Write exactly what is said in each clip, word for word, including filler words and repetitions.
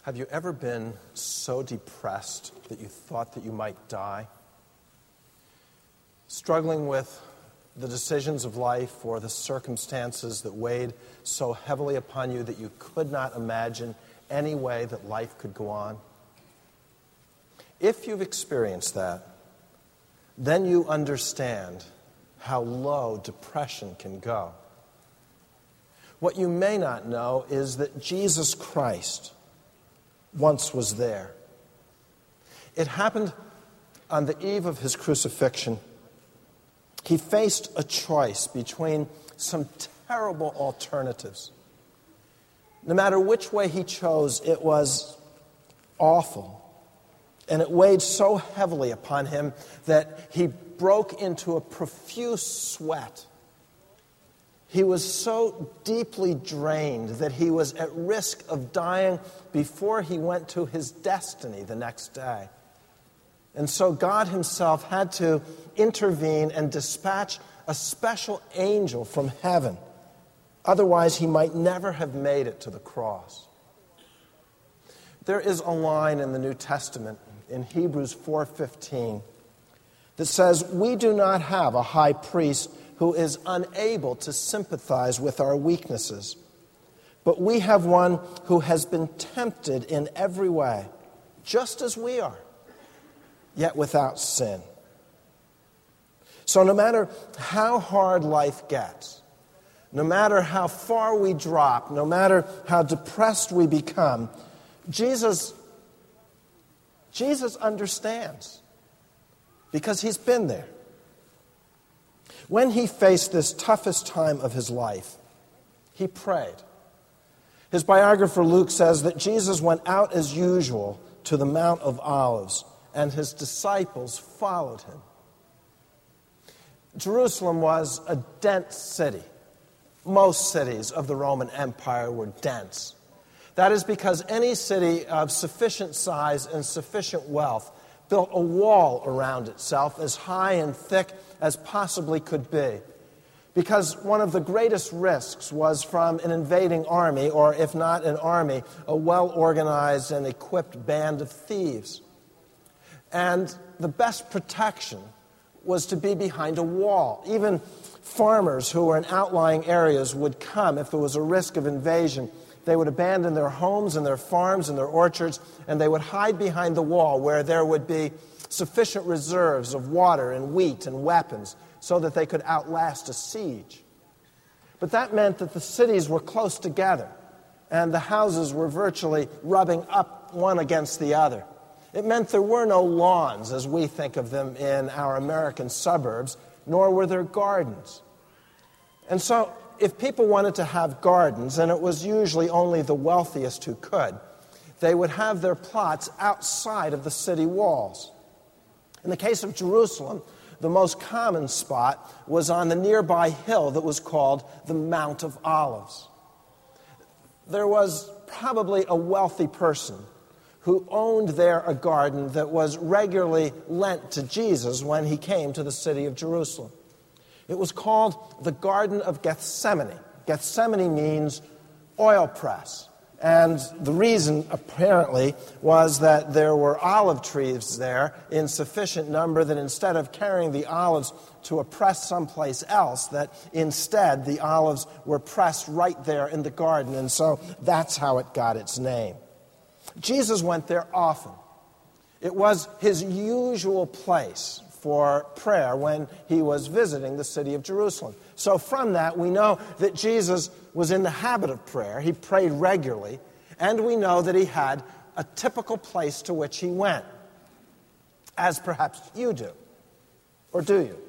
Have you ever been so depressed that you thought that you might die? Struggling with the decisions of life or the circumstances that weighed so heavily upon you that you could not imagine any way that life could go on? If you've experienced that, then you understand how low depression can go. What you may not know is that Jesus Christ once was there. It happened on the eve of his crucifixion. He faced a choice between some terrible alternatives. No matter which way he chose, it was awful. And it weighed so heavily upon him that he broke into a profuse sweat. He was so deeply drained that he was at risk of dying before he went to his destiny the next day. And so God himself had to intervene and dispatch a special angel from heaven. Otherwise, he might never have made it to the cross. There is a line in the New Testament, in Hebrews four fifteen, that says, "We do not have a high priest who is unable to sympathize with our weaknesses, but we have one who has been tempted in every way, just as we are, yet without sin." So no matter how hard life gets, no matter how far we drop, no matter how depressed we become, Jesus, Jesus understands, because he's been there. When he faced this toughest time of his life, he prayed. His biographer Luke says that Jesus went out as usual to the Mount of Olives, and his disciples followed him. Jerusalem was a dense city. Most cities of the Roman Empire were dense. That is because any city of sufficient size and sufficient wealth built a wall around itself as high and thick as possibly could be. Because one of the greatest risks was from an invading army, or if not an army, a well-organized and equipped band of thieves. And the best protection was to be behind a wall. Even farmers who were in outlying areas would come if there was a risk of invasion. They would abandon their homes and their farms and their orchards, and they would hide behind the wall where there would be sufficient reserves of water and wheat and weapons so that they could outlast a siege. But that meant that the cities were close together, and the houses were virtually rubbing up one against the other. It meant there were no lawns as we think of them in our American suburbs, nor were there gardens. And so if people wanted to have gardens, and it was usually only the wealthiest who could, they would have their plots outside of the city walls. In the case of Jerusalem, the most common spot was on the nearby hill that was called the Mount of Olives. There was probably a wealthy person who owned there a garden that was regularly lent to Jesus when he came to the city of Jerusalem. It was called the Garden of Gethsemane. Gethsemane means oil press. And the reason, apparently, was that there were olive trees there in sufficient number that instead of carrying the olives to a press someplace else, that instead the olives were pressed right there in the garden. And so that's how it got its name. Jesus went there often. It was his usual place for prayer when he was visiting the city of Jerusalem. So from that, we know that Jesus was in the habit of prayer. He prayed regularly, and we know that he had a typical place to which he went, as perhaps you do, or do you?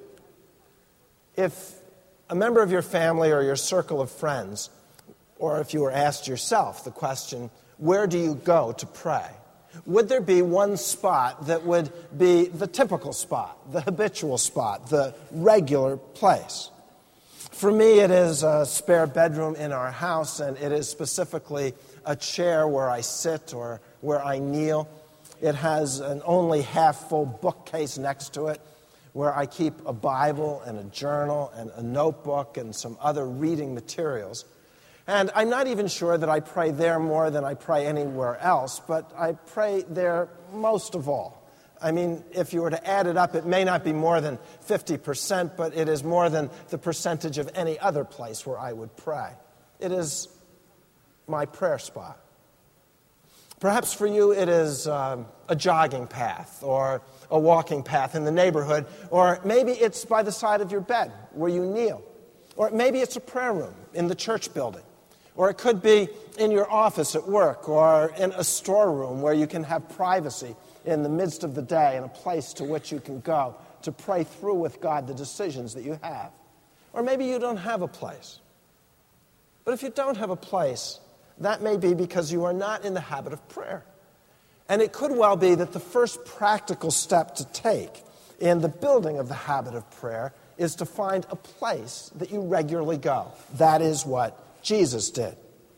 If a member of your family or your circle of friends, or if you were asked yourself the question, where do you go to pray? Would there be one spot that would be the typical spot, the habitual spot, the regular place? For me, it is a spare bedroom in our house, and it is specifically a chair where I sit or where I kneel. It has an only half-full bookcase next to it where I keep a Bible and a journal and a notebook and some other reading materials. And I'm not even sure that I pray there more than I pray anywhere else, but I pray there most of all. I mean, if you were to add it up, it may not be more than fifty percent, but it is more than the percentage of any other place where I would pray. It is my prayer spot. Perhaps for you it is um, a jogging path or a walking path in the neighborhood, or maybe it's by the side of your bed where you kneel, or maybe it's a prayer room in the church building, or it could be in your office at work or in a storeroom where you can have privacy in the midst of the day and a place to which you can go to pray through with God the decisions that you have. Or maybe you don't have a place. But if you don't have a place, that may be because you are not in the habit of prayer. And it could well be that the first practical step to take in the building of the habit of prayer is to find a place that you regularly go. That is what Jesus did.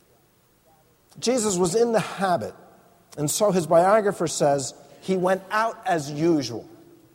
Jesus was in the habit, and so his biographer says he went out as usual.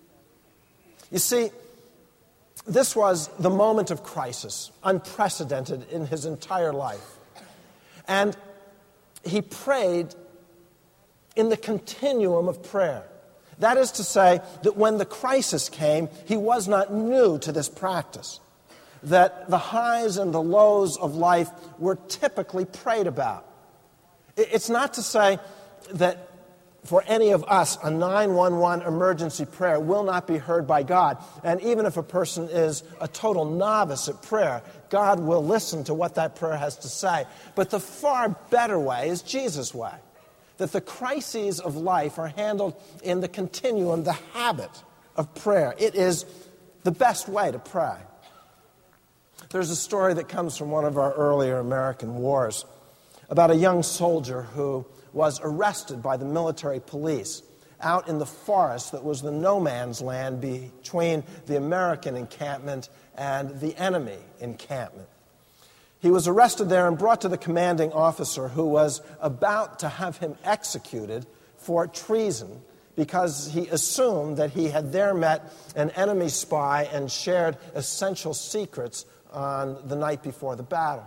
You see, this was the moment of crisis, unprecedented in his entire life. And he prayed in the continuum of prayer. That is to say that when the crisis came, he was not new to this practice. That the highs and the lows of life were typically prayed about. It's not to say that for any of us, a nine one one emergency prayer will not be heard by God. And even if a person is a total novice at prayer, God will listen to what that prayer has to say. But the far better way is Jesus' way. That the crises of life are handled in the continuum, the habit of prayer. It is the best way to pray. There's a story that comes from one of our earlier American wars about a young soldier who was arrested by the military police out in the forest that was the no man's land between the American encampment and the enemy encampment. He was arrested there and brought to the commanding officer, who was about to have him executed for treason because he assumed that he had there met an enemy spy and shared essential secrets on the night before the battle.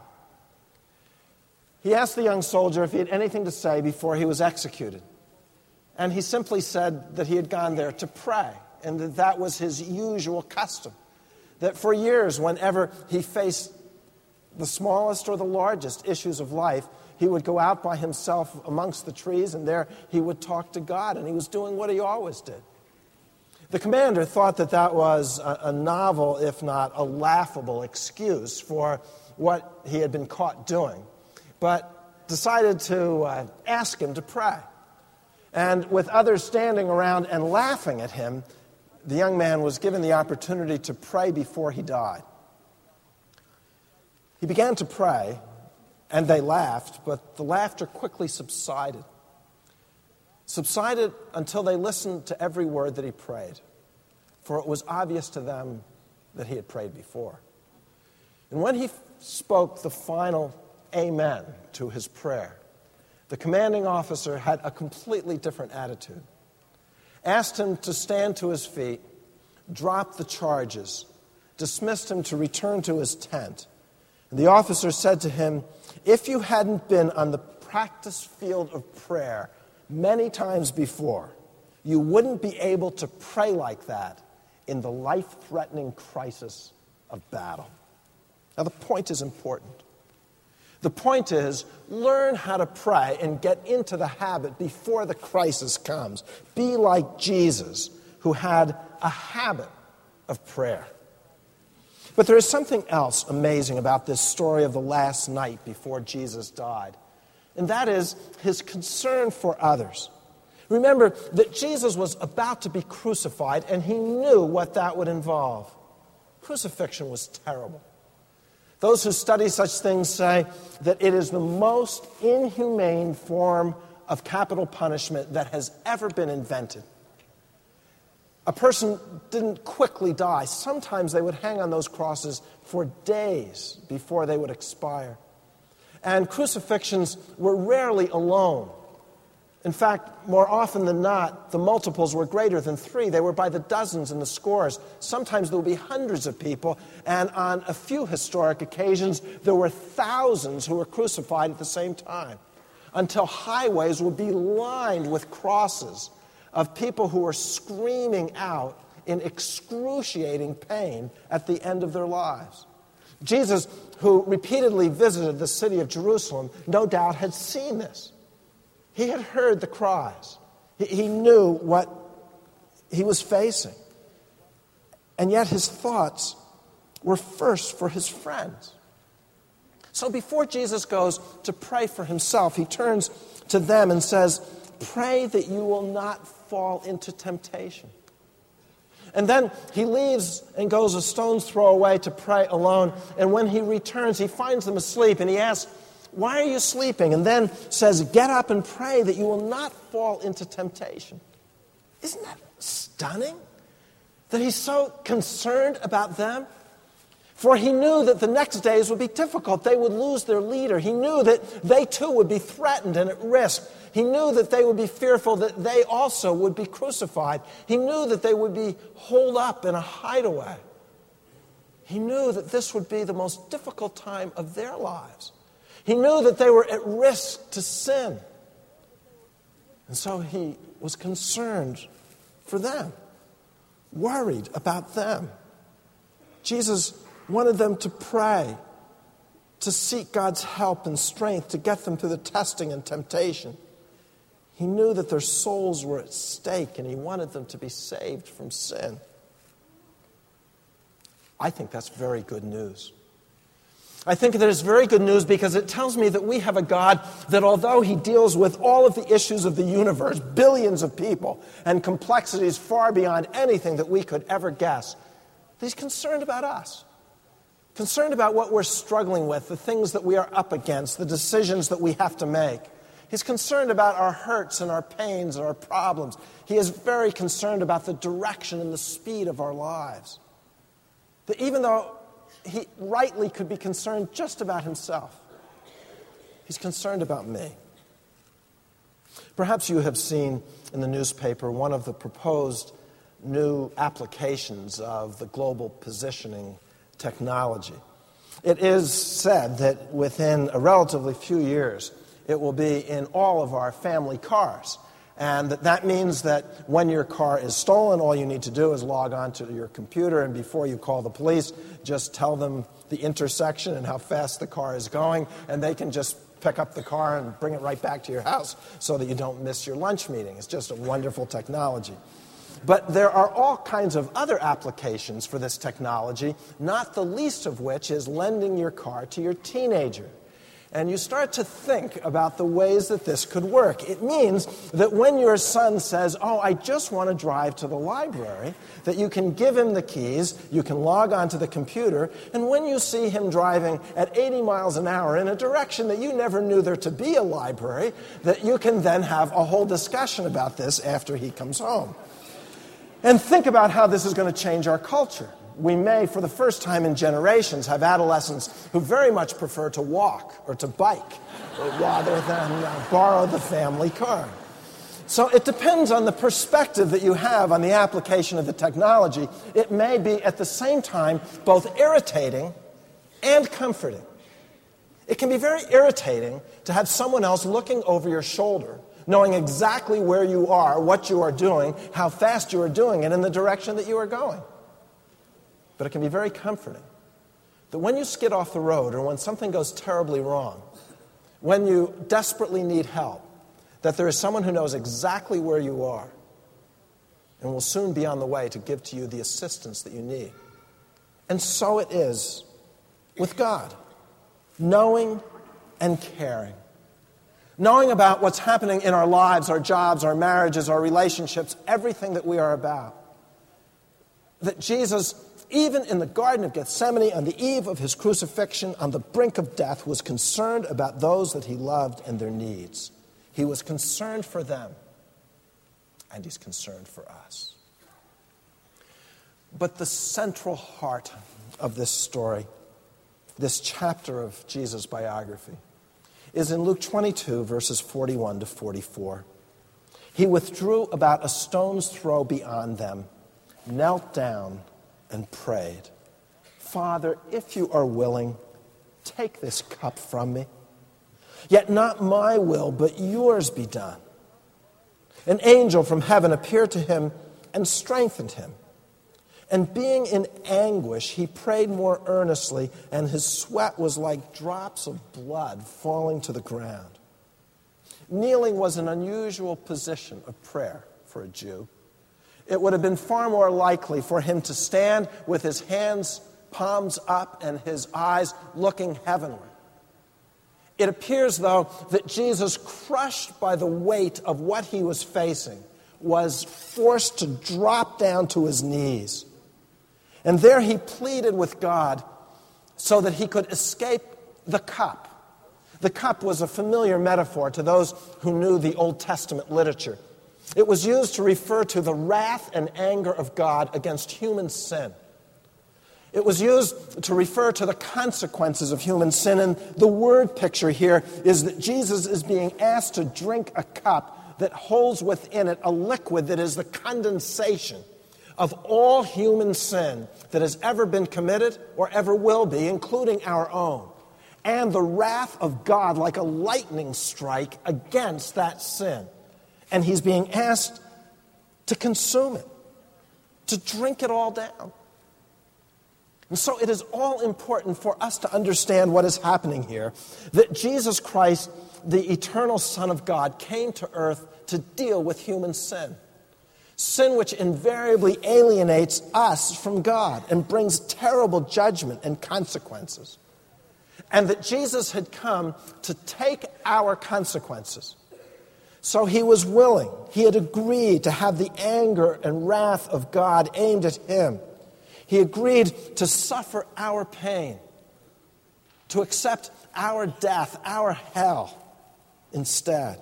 He asked the young soldier if he had anything to say before he was executed. And he simply said that he had gone there to pray, and that that was his usual custom. That for years, whenever he faced the smallest or the largest issues of life, he would go out by himself amongst the trees, and there he would talk to God, and he was doing what he always did. The commander thought that that was a, a novel, if not a laughable, excuse for what he had been caught doing, but decided to uh, ask him to pray. And with others standing around and laughing at him, the young man was given the opportunity to pray before he died. He began to pray, and they laughed, but the laughter quickly subsided. Subsided until they listened to every word that he prayed, for it was obvious to them that he had prayed before. And when he spoke the final amen to his prayer, the commanding officer had a completely different attitude. Asked him to stand to his feet, drop the charges, dismissed him to return to his tent. And the officer said to him, "If you hadn't been on the practice field of prayer many times before, you wouldn't be able to pray like that in the life-threatening crisis of battle." Now, the point is important. The point is, learn how to pray and get into the habit before the crisis comes. Be like Jesus, who had a habit of prayer. But there is something else amazing about this story of the last night before Jesus died, and that is his concern for others. Remember that Jesus was about to be crucified, and he knew what that would involve. Crucifixion was terrible. Those who study such things say that it is the most inhumane form of capital punishment that has ever been invented. A person didn't quickly die. Sometimes they would hang on those crosses for days before they would expire. And crucifixions were rarely alone. In fact, more often than not, the multiples were greater than three. They were by the dozens and the scores. Sometimes there would be hundreds of people, and on a few historic occasions, there were thousands who were crucified at the same time, until highways would be lined with crosses of people who were screaming out in excruciating pain at the end of their lives. Jesus, who repeatedly visited the city of Jerusalem, no doubt had seen this. He had heard the cries. He, he knew what he was facing. And yet his thoughts were first for his friends. So before Jesus goes to pray for himself, he turns to them and says, "Pray that you will not fall into temptation." And then he leaves and goes a stone's throw away to pray alone. And when he returns, he finds them asleep, and he asks, "Why are you sleeping?" And then says, "Get up and pray that you will not fall into temptation." Isn't that stunning? That he's so concerned about them? For he knew that the next days would be difficult. They would lose their leader. He knew that they too would be threatened and at risk. He knew that they would be fearful that they also would be crucified. He knew that they would be holed up in a hideaway. He knew that this would be the most difficult time of their lives. He knew that they were at risk to sin. And so he was concerned for them, worried about them. Jesus wanted them to pray, to seek God's help and strength to get them through the testing and temptation. He knew that their souls were at stake, and he wanted them to be saved from sin. I think that's very good news. I think that it's very good news because it tells me that we have a God that, although he deals with all of the issues of the universe, billions of people, and complexities far beyond anything that we could ever guess, he's concerned about us. Concerned about what we're struggling with, the things that we are up against, the decisions that we have to make. He's concerned about our hurts and our pains and our problems. He is very concerned about the direction and the speed of our lives. That even though he rightly could be concerned just about himself, he's concerned about me. Perhaps you have seen in the newspaper one of the proposed new applications of the global positioning technology. It is said that within a relatively few years, it will be in all of our family cars. And that, that means that when your car is stolen, all you need to do is log on to your computer, and before you call the police, just tell them the intersection and how fast the car is going, and they can just pick up the car and bring it right back to your house so that you don't miss your lunch meeting. It's just a wonderful technology. But there are all kinds of other applications for this technology, not the least of which is lending your car to your teenager. And you start to think about the ways that this could work. It means that when your son says, "Oh, I just want to drive to the library," that you can give him the keys, you can log onto the computer, and when you see him driving at eighty miles an hour in a direction that you never knew there to be a library, that you can then have a whole discussion about this after he comes home. And think about how this is going to change our culture. We may, for the first time in generations, have adolescents who very much prefer to walk or to bike rather than uh, borrow the family car. So it depends on the perspective that you have on the application of the technology. It may be at the same time both irritating and comforting. It can be very irritating to have someone else looking over your shoulder, knowing exactly where you are, what you are doing, how fast you are doing it, in the direction that you are going. But it can be very comforting that when you skid off the road or when something goes terribly wrong, when you desperately need help, that there is someone who knows exactly where you are and will soon be on the way to give to you the assistance that you need. And so it is with God, knowing and caring. Knowing about what's happening in our lives, our jobs, our marriages, our relationships, everything that we are about. That Jesus, even in the Garden of Gethsemane, on the eve of his crucifixion, on the brink of death, was concerned about those that he loved and their needs. He was concerned for them, and he's concerned for us. But the central heart of this story, this chapter of Jesus' biography, is in Luke twenty-two, verses forty-one to forty-four. He withdrew about a stone's throw beyond them, knelt down, and prayed, "Father, if you are willing, take this cup from me. Yet not my will, but yours be done." An angel from heaven appeared to him and strengthened him. And being in anguish, he prayed more earnestly, and his sweat was like drops of blood falling to the ground. Kneeling was an unusual position of prayer for a Jew. It would have been far more likely for him to stand with his hands, palms up, and his eyes looking heavenward. It appears, though, that Jesus, crushed by the weight of what he was facing, was forced to drop down to his knees. And there he pleaded with God so that he could escape the cup. The cup was a familiar metaphor to those who knew the Old Testament literature. It was used to refer to the wrath and anger of God against human sin. It was used to refer to the consequences of human sin, and the word picture here is that Jesus is being asked to drink a cup that holds within it a liquid that is the condensation of all human sin that has ever been committed or ever will be, including our own, and the wrath of God like a lightning strike against that sin. And he's being asked to consume it, to drink it all down. And so it is all important for us to understand what is happening here, that Jesus Christ, the eternal Son of God, came to earth to deal with human sin. Sin which invariably alienates us from God and brings terrible judgment and consequences. And that Jesus had come to take our consequences. So he was willing, he had agreed to have the anger and wrath of God aimed at him. He agreed to suffer our pain, to accept our death, our hell instead.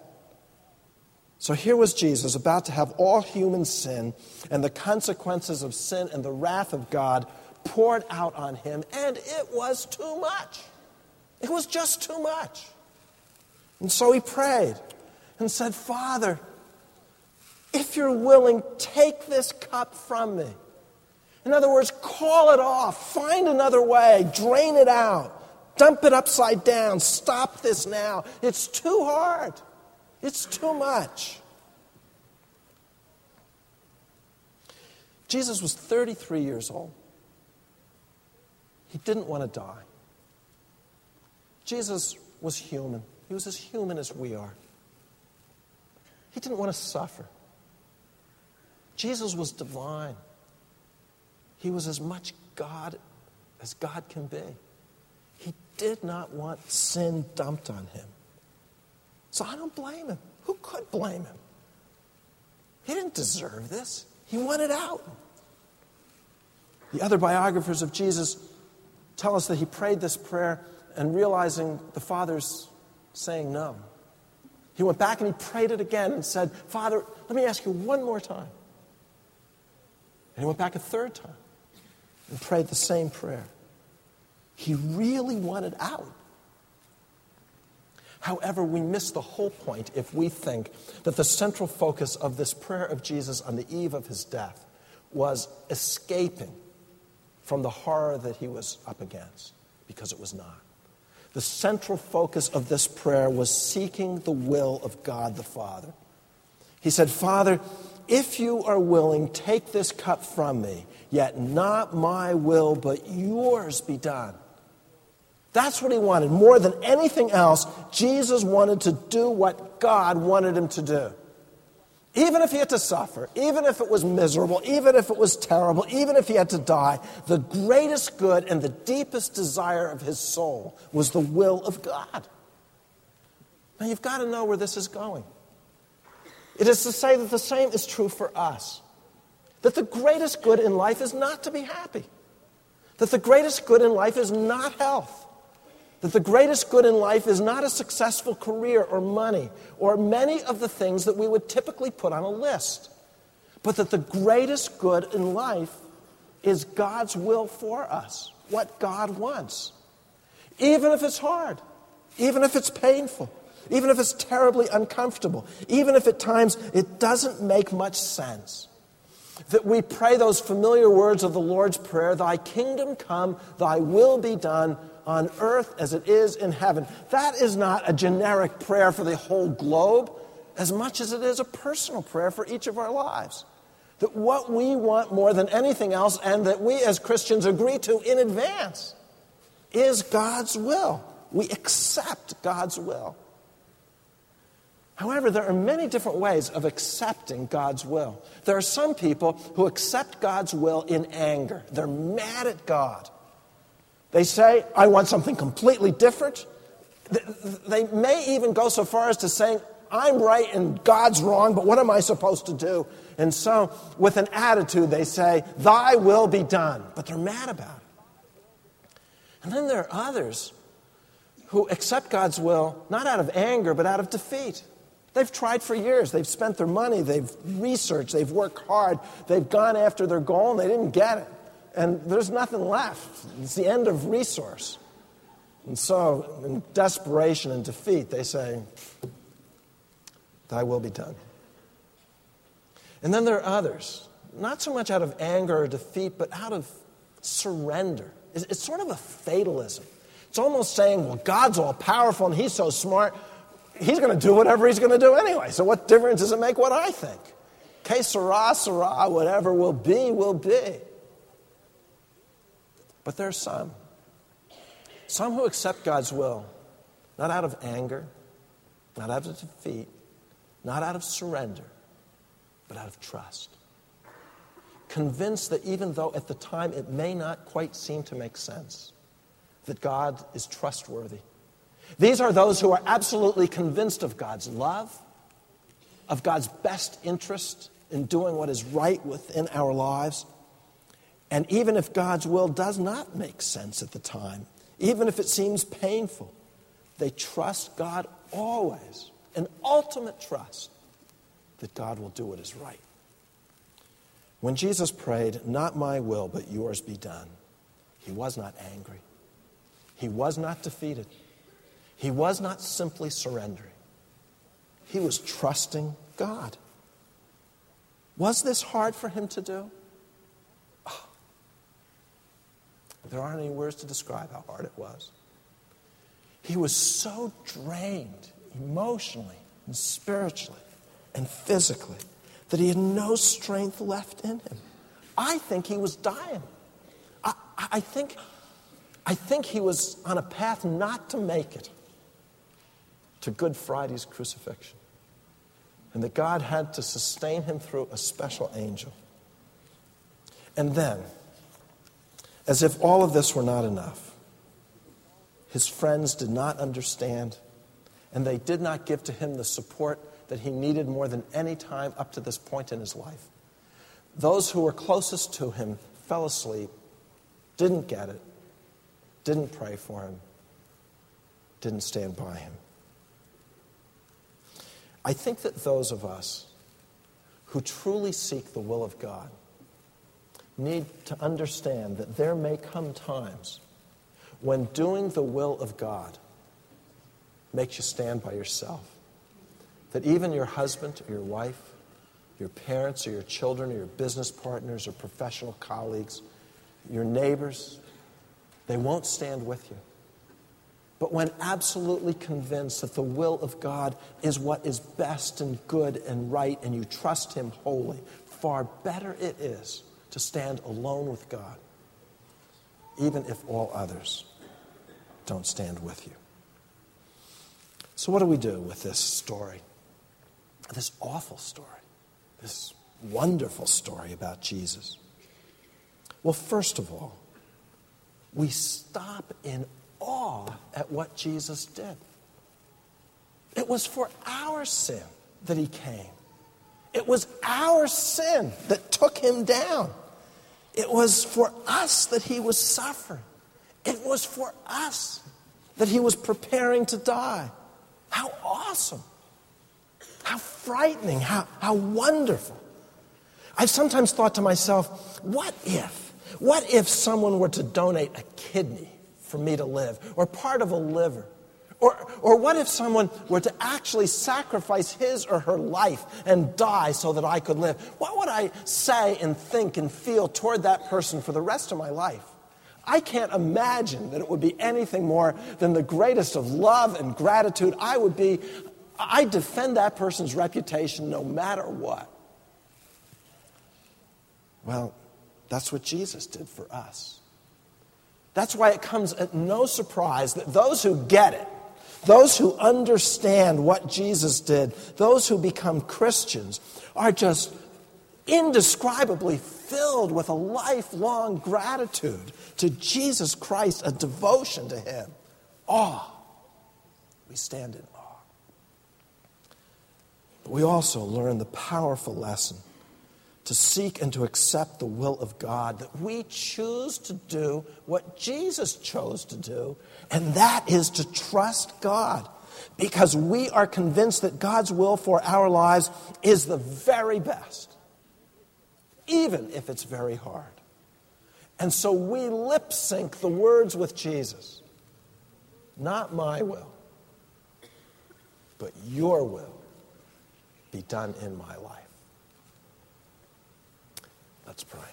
So here was Jesus about to have all human sin and the consequences of sin and the wrath of God poured out on him, and it was too much. It was just too much. And so he prayed and said, "Father, if you're willing, take this cup from me." In other words, call it off, find another way, drain it out, dump it upside down, stop this now. It's too hard. It's too much. Jesus was thirty-three years old. He didn't want to die. Jesus was human. He was as human as we are. He didn't want to suffer. Jesus was divine. He was as much God as God can be. He did not want sin dumped on him. So I don't blame him. Who could blame him? He didn't deserve this. He wanted out. The other biographers of Jesus tell us that he prayed this prayer and realizing the Father's saying no. He went back and he prayed it again and said, "Father, let me ask you one more time." And he went back a third time and prayed the same prayer. He really wanted out. However, we miss the whole point if we think that the central focus of this prayer of Jesus on the eve of his death was escaping from the horror that he was up against, because it was not. The central focus of this prayer was seeking the will of God the Father. He said, "Father, if you are willing, take this cup from me, yet not my will, but yours be done." That's what he wanted. More than anything else, Jesus wanted to do what God wanted him to do. Even if he had to suffer, even if it was miserable, even if it was terrible, even if he had to die, the greatest good and the deepest desire of his soul was the will of God. Now you've got to know where this is going. It is to say that the same is true for us. That the greatest good in life is not to be happy. That the greatest good in life is not health. That the greatest good in life is not a successful career or money or many of the things that we would typically put on a list. But that the greatest good in life is God's will for us, what God wants. Even if it's hard, even if it's painful, even if it's terribly uncomfortable, even if at times it doesn't make much sense. That we pray those familiar words of the Lord's Prayer, thy kingdom come, thy will be done on earth as it is in heaven. That is not a generic prayer for the whole globe as much as it is a personal prayer for each of our lives. That what we want more than anything else, and that we as Christians agree to in advance, is God's will. We accept God's will. However, there are many different ways of accepting God's will. There are some people who accept God's will in anger. They're mad at God. They say, I want something completely different. They may even go so far as to saying, I'm right and God's wrong, but what am I supposed to do? And so, with an attitude, they say, thy will be done. But they're mad about it. And then there are others who accept God's will not out of anger, but out of defeat. They've tried for years. They've spent their money. They've researched. They've worked hard. They've gone after their goal, and they didn't get it. And there's nothing left. It's the end of resource. And so, in desperation and defeat, they say, thy will be done. And then there are others, not so much out of anger or defeat, but out of surrender. It's, it's sort of a fatalism. It's almost saying, well, God's all powerful and he's so smart, he's going to do whatever he's going to do anyway. So what difference does it make what I think? Que sera, sera, whatever will be, will be. But there are some. Some who accept God's will, not out of anger, not out of defeat, not out of surrender, but out of trust. Convinced that even though at the time it may not quite seem to make sense, that God is trustworthy. These are those who are absolutely convinced of God's love, of God's best interest in doing what is right within our lives. And even if God's will does not make sense at the time, even if it seems painful, they trust God always, an ultimate trust that God will do what is right. When Jesus prayed, not my will, but yours be done, he was not angry. He was not defeated. He was not simply surrendering. He was trusting God. Was this hard for him to do? Oh, there aren't any words to describe how hard it was. He was so drained emotionally and spiritually and physically that he had no strength left in him. I think he was dying. I, I think, I think he was on a path not to make it to Good Friday's crucifixion. And that God had to sustain him through a special angel. And then, as if all of this were not enough, his friends did not understand, and they did not give to him the support that he needed more than any time up to this point in his life. Those who were closest to him fell asleep, didn't get it, didn't pray for him, didn't stand by him. I think that those of us who truly seek the will of God need to understand that there may come times when doing the will of God makes you stand by yourself. That even your husband or your wife, your parents or your children or your business partners or professional colleagues, your neighbors, they won't stand with you. But when absolutely convinced that the will of God is what is best and good and right, and you trust him wholly, far better it is to stand alone with God, even if all others don't stand with you. So what do we do with this story? This awful story, this wonderful story about Jesus? Well, first of all, we stop in awe at what Jesus did. It was for our sin that he came. It was our sin that took him down. It was for us that he was suffering. It was for us that he was preparing to die. How awesome. How frightening. How, how wonderful. I've sometimes thought to myself, what if? What if someone were to donate a kidney for me to live, or part of a liver, Or, or what if someone were to actually sacrifice his or her life and die so that I could live? What would I say and think and feel toward that person for the rest of my life? I can't imagine that it would be anything more than the greatest of love and gratitude. I would be, I defend that person's reputation no matter what. Well, that's what Jesus did for us. That's why it comes at no surprise that those who get it, those who understand what Jesus did, those who become Christians, are just indescribably filled with a lifelong gratitude to Jesus Christ, a devotion to him. Awe. We stand in awe. But we also learn the powerful lesson to seek and to accept the will of God, that we choose to do what Jesus chose to do, and that is to trust God, because we are convinced that God's will for our lives is the very best, even if it's very hard. And so we lip sync the words with Jesus. Not my will, but your will be done in my life. Let's pray.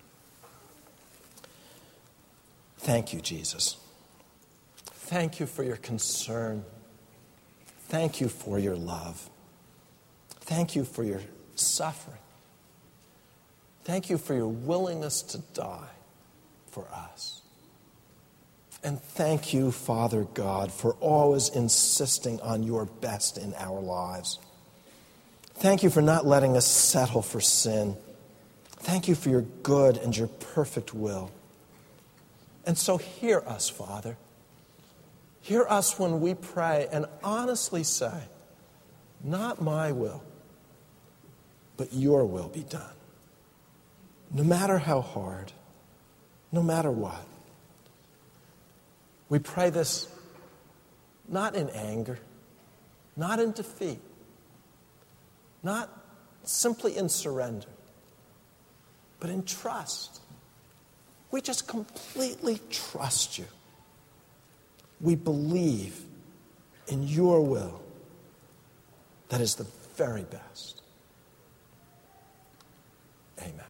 Thank you, Jesus. Thank you for your concern. Thank you for your love. Thank you for your suffering. Thank you for your willingness to die for us. And thank you, Father God, for always insisting on your best in our lives. Thank you for not letting us settle for sin. Thank you for your good and your perfect will. And so hear us, Father. Hear us when we pray and honestly say, not my will, but your will be done. No matter how hard, no matter what. We pray this not in anger, not in defeat, not simply in surrender, but in trust. We just completely trust you. We believe in your will that is the very best. Amen.